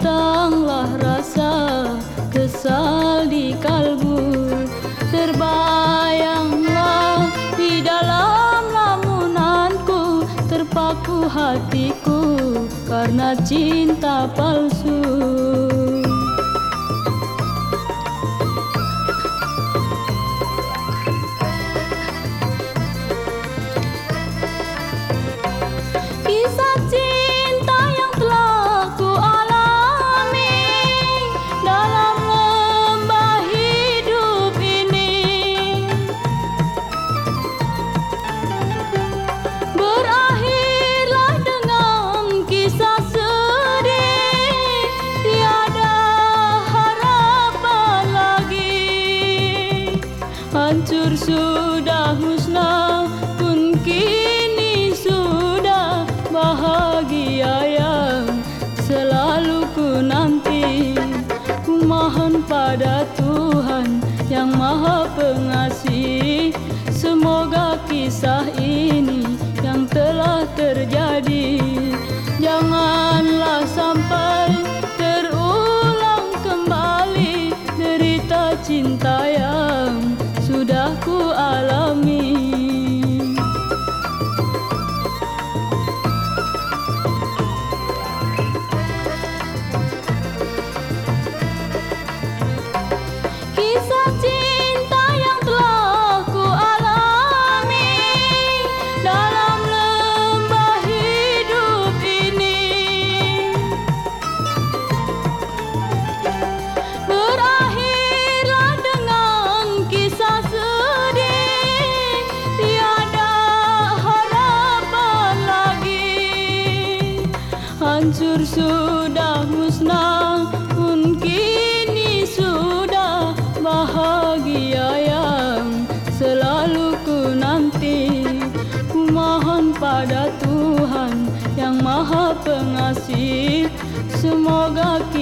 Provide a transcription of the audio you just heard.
datanglah rasa kesal di kalbu. Terbayanglah di dalam lamunanku, terpaku hatiku karena cinta palsu. Kisah cinta yang telah ku alami dalam lembah hidup ini berakhirlah dengan kisah sedih. Tiada harapan lagi, hancur sudah musnah pun kini sudah bahagia yang selalu ku nanti. Ku mohon pada Tuhan yang Maha Pengasih, semoga kisah ini yang telah terjadi janganlah sampai terulang kembali derita cinta yang sudah ku alami. Kisah cinta yang telah ku alami dalam lembah hidup ini berakhirlah dengan kisah sedih. Tiada harapan lagi, hancur sudah musnah pun kini sudah bahagia yang selalu ku nanti. Ku mohon pada Tuhan yang Maha Pengasih, semoga